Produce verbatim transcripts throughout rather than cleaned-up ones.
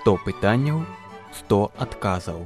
сто пытанняў, сто адказаў.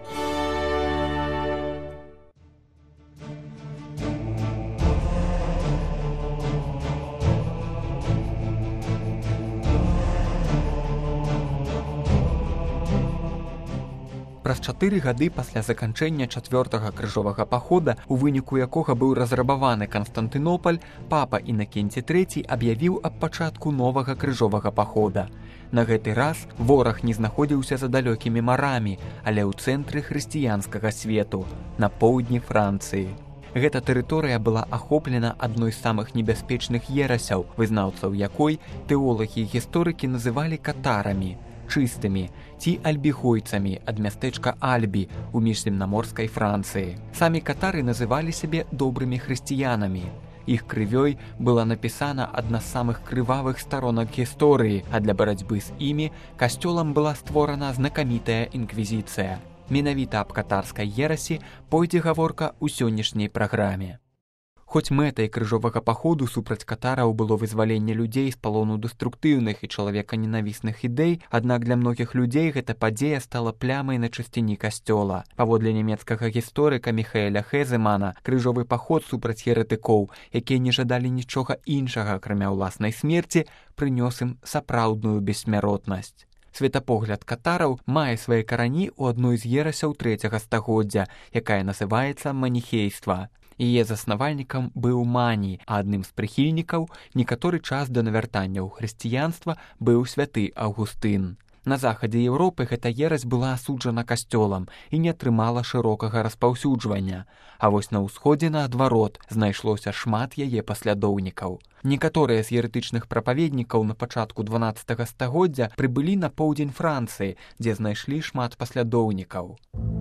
Праз чатыры гады пасля заканчэння чацвёртага крыжовага пахода, у выніку якога быў разрабаваны Канстантынополь, папа Інакенці трэці аб'явіў аб пачатку новага крыжовага пахода. На гэты раз вораг не знаходзіўся за далёкімі марамі, але ў цэнтры хрысціянскага свету, на поўдні Францыі. Гэта тэрыторыя была ахоплена адной з самых небяспечных ерасяў, вызнаўцаў якой тэолагі і гісторыкі называлі катарамі, чыстымі ці альбігойцамі ад мястэчка Альбі ў міжземнаморскай Францыі. Самі катары называлі сябе добрымі хрысціянамі. Іх крывёй была напісана адна з самых крывавых сторонак гісторыі, а для барацьбы з імі касцёлам была створана знакамітая інквізіцыя. Менавіта аб катарскай ерасі пойдзе гаворка ў сённяшняй праграме. Хоць мэтай крыжовага паходу супраць катараў было вызваленне людзей з палону дэструктыўных і чалавеканенавісных ідэй, аднак для многіх людзей гэта падзея стала плямай на чысціні касцёла. Паводле нямецкага гісторыка Міхаэля Хеземана, крыжовы паход супраць еретыкоў, якія не жадалі нічога іншага, акрамя ўласнай смерці, прынёс ім сапраўдную бессмяротнасць. Светапогляд катараў мае свае карані ў адной з ерасяў трэцяга стагоддзя, якая называецца маніхейства. Яе заснавальнікам быў Мані, а адным з прыхільнікаў некаторы час да навяртання ў хрысціянства быў святы Аўгустын. На захадзе Еўропы гэта ерась была асуджана касцёлам і не атрымала шырокага распаўсюджвання, а вось на ўсходзе, наадварот, знайшлося шмат яе паслядоўнікаў. Некаторыя з еретычных прапаведнікаў на пачатку дванаццатага стагоддзя прыбылі на поўдзень Францыі, дзе знайшлі шмат паслядоўнікаў.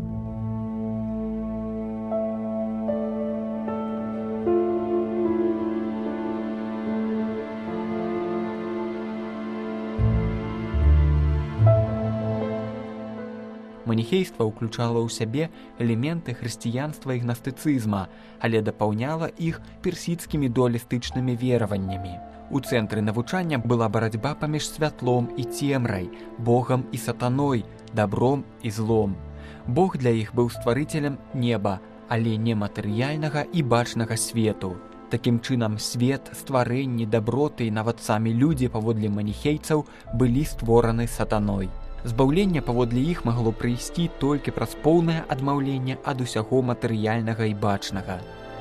Маніхейства ўключала ў сябе элементы хрысціянства і гнастыцызма, але дапаўняла іх персідскімі дуалістычнымі вераваннямі. У цэнтры навучання была барацьба паміж святлом і цемрай, Богам і сатаной, дабром і злом. Бог для іх быў стварыцелем неба, але не матэрыяльнага і бачнага свету. Такім чынам, свет, стварэнні, даброты і нават самі людзі паводле маніхейцаў былі створаны сатаной. Збаўленне паводле іх магло прыйсці толькі праз поўнае адмаўленне ад усяго матэрыяльнага і бачнага.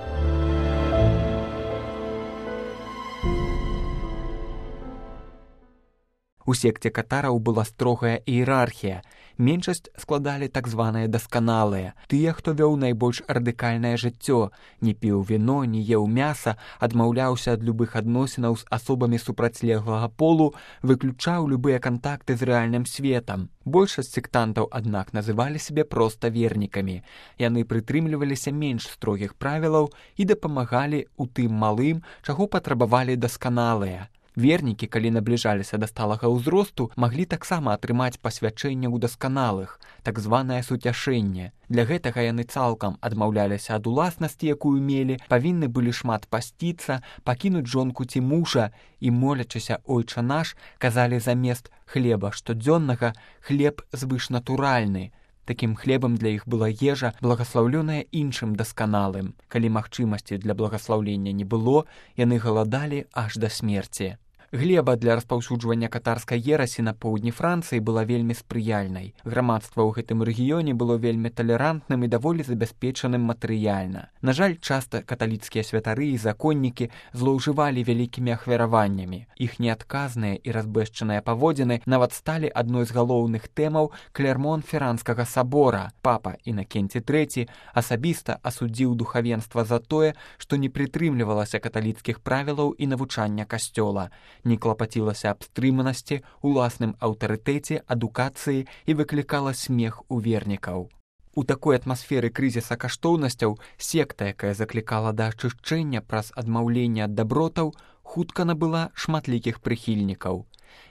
У секце катараў была строгая іерархія. Меншасць складалі так званыя дасканалыя, тыя, хто вёў найбольш радыкальнае жыццё, не піў віно, не еў мяса, адмаўляўся ад любых адносінаў з асобамі супрацьлеглага полу, выключаў любыя кантакты з рэальным светам. Большасць сектантаў, аднак, называлі сябе проста вернікамі. Яны прытрымліваліся менш строгіх правілаў і дапамагалі ў тым малым, чаго патрабавалі дасканалыя. Вернікі, калі набліжаліся да сталага ўзросту, маглі таксама атрымаць пасвячэнне ў дасканалых, так званае суцяшэнне. Для гэтага яны цалкам адмаўляліся ад уласнасці, якую мелі, павінны былі шмат пасціцца, пакінуць жонку ці мужа і, молячыся «Ойча наш», казалі замест хлеба штодзённага хлеб звышнатуральны. Такім хлебам для іх была ежа, благаслаўлёная іншым дасканалым. Калі магчымасці для благаслаўлення не было, яны галадалі аж да смерці. Глеба для распаўсюджвання катарскай ерасі на поўдні Францыі была вельмі спрыяльнай. Грамадства ў гэтым рэгіёне было вельмі талерантным і даволі забяспечаным матэрыяльна. На жаль, часта каталіцкія святары і законнікі злоўжывалі вялікімі ахвяраваннямі. Іх неадказныя і разбэшчаныя паводзіны нават сталі адной з галоўных тэмаў Клермон-Феранскага сабора. Папа Інакенці трэці асабіста асудзіў духавенства за тое, што не прытрымлівалася каталіцкіх правілаў і навучання касцёла, не клапацілася аб стрыманасці, уласным аўтарытэце, адукацыі і выклікала смех у вернікаў. У такой атмасферы крызіса каштоўнасцяў секта, якая заклікала да ачышчэння праз адмаўленне ад дабротаў, хутка набыла шматлікіх прыхільнікаў.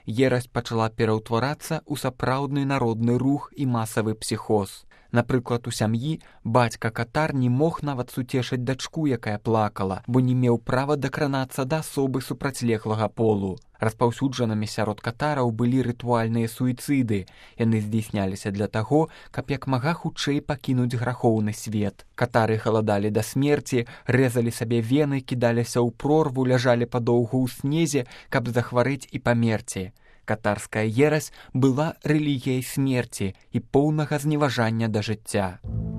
ерась пачала пераўтварацца ў сапраўдны народны рух і масавы псіхоз. Напрыклад, у сям'і бацька-катар не мог нават суцешыць дачку, якая плакала, бо не меў права дакранацца да асобы супрацьлеглага полу. Распаўсюджанымі сярод катараў былі рытуальныя суіцыды. Яны здзейсняліся для таго, каб як мага хутчэй пакінуць грахоўны свет. Катары галадалі да смерці, рэзалі сабе вены, кідаліся ў прорву, ляжалі падоўгу ў снезе, каб захварэць і памерці. Катарская ерась была рэлігіяй смерці і поўнага зневажання да жыцця.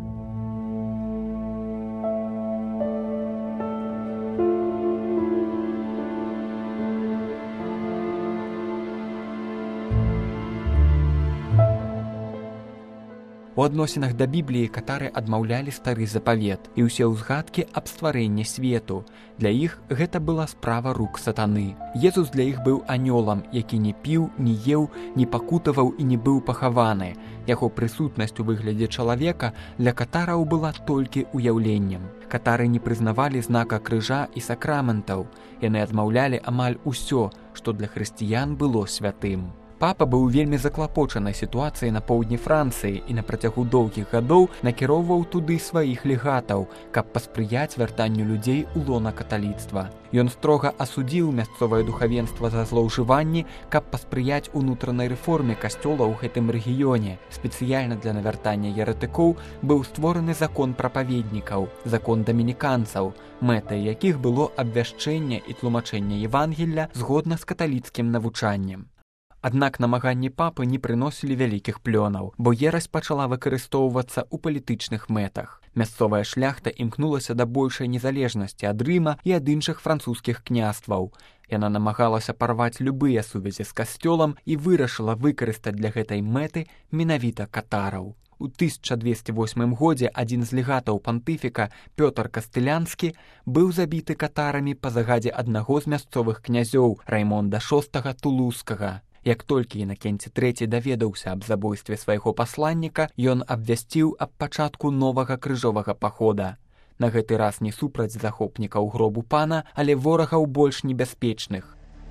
У адносінах да Бібліі катары адмаўлялі стары запавет і ўсе ўзгадкі аб стварэнні свету. Для іх гэта была справа рук сатаны. Езус для іх быў анёлам, які не піў, не еў, не пакутаваў і не быў пахаваны. Яго прысутнасць у выглядзе чалавека для катараў была толькі ўяўленнем. Катары не прызнавалі знака крыжа і сакраментаў. Яны адмаўлялі амаль усё, што для хрысціян было святым. Папа быў вельмі заклапочанай сітуацыяй на поўдні Францыі і на працягу доўгіх гадоў накіроўваў туды сваіх легатаў, каб паспрыяць вяртанню людзей у лона каталіцтва. Ён строга асудзіў мясцовае духавенства за злоўжыванні, каб паспрыяць унутранай рэформе касцёла ў гэтым рэгіёне. Спецыяльна для навяртання еретыкоў быў створаны закон прапаведнікаў, закон дамініканцаў, мэтай якіх было абвяшчэнне і тлумачэнне Евангелля згодна з каталіцкім навучаннем. Аднак намаганні папы не прыносілі вялікіх плёнаў, бо ерась пачала выкарыстоўвацца ў палітычных мэтах. Мясцовая шляхта імкнулася да большай незалежнасці ад Рыма і ад іншых французскіх княстваў. Яна намагалася парваць любыя сувязі з касцёлам і вырашыла выкарыстаць для гэтай мэты менавіта катараў. У тысяча двесце восьмым годзе адзін з легатаў пантыфіка, Пётр Кастылянскі, быў забіты катарамі па загадзе аднаго з мясцовых князёў, Раймонда шостага Тулузскага. Як толькі Інакенці трэці даведаўся аб забойстве свайго пасланніка, ён абвясціў аб пачатку новага крыжовага пахода. На гэты раз не супраць захопнікаў гробу пана, але ворагаў больш небяспечных.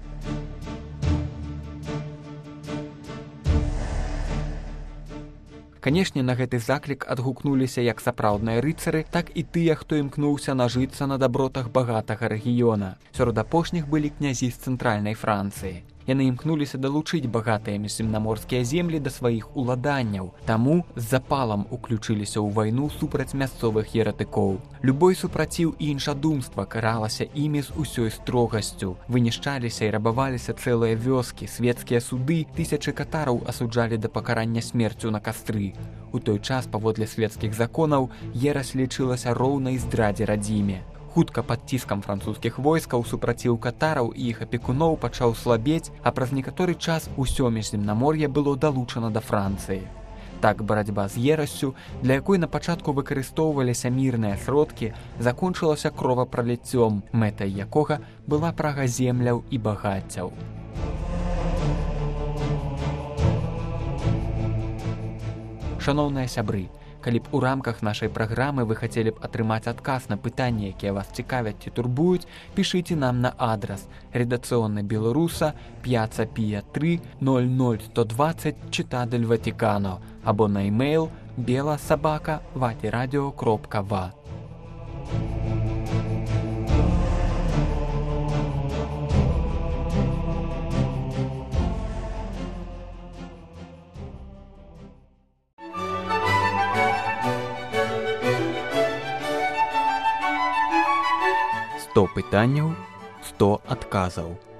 Канешне, на гэты заклік адгукнуліся як сапраўдныя рыцары, так і тыя, хто імкнуўся нажыцца на дабротах багатага рэгіёна. Сярод апошніх былі князі з цэнтральнай Францыі. Яны імкнуліся далучыць багатыя міжземнаморскія землі да сваіх уладанняў, таму з запалам уключыліся ў вайну супраць мясцовых еретыкоў. Любой супраціў і іншадумства каралася імі з усёй строгасцю. Вынішчаліся і рабаваліся цэлыя вёскі, свецкія суды, тысячы катараў асуджалі да пакарання смерцю на кастры. У той час, паводле свецкіх законаў, ерась лічылася роўнай здрадзе радзіме. Хутка пад ціскам французскіх войскаў супраціў катараў і іх апекуноў пачаў слабець, а праз некаторы час усё міжземнамор'е было далучана да Францыі. Так барацьба з ерассю, для якой на пачатку выкарыстоўваліся мірныя сродкі, закончылася кровапраліццём, мэтай якога была прага земляў і багаццяў. Шаноўныя сябры, калі б у рамках нашай праграмы вы хацелі б атрымаць адказ на пытанні, якія вас цікавяць ці турбуюць, пішыце нам на адрас редакцыённа беларуса п'яцца пія тры ноль ноль сто двадцать Читадель Ватикано або на імейл бела сабака ватирадио кропка ва. сто пытанняў, сто адказаў.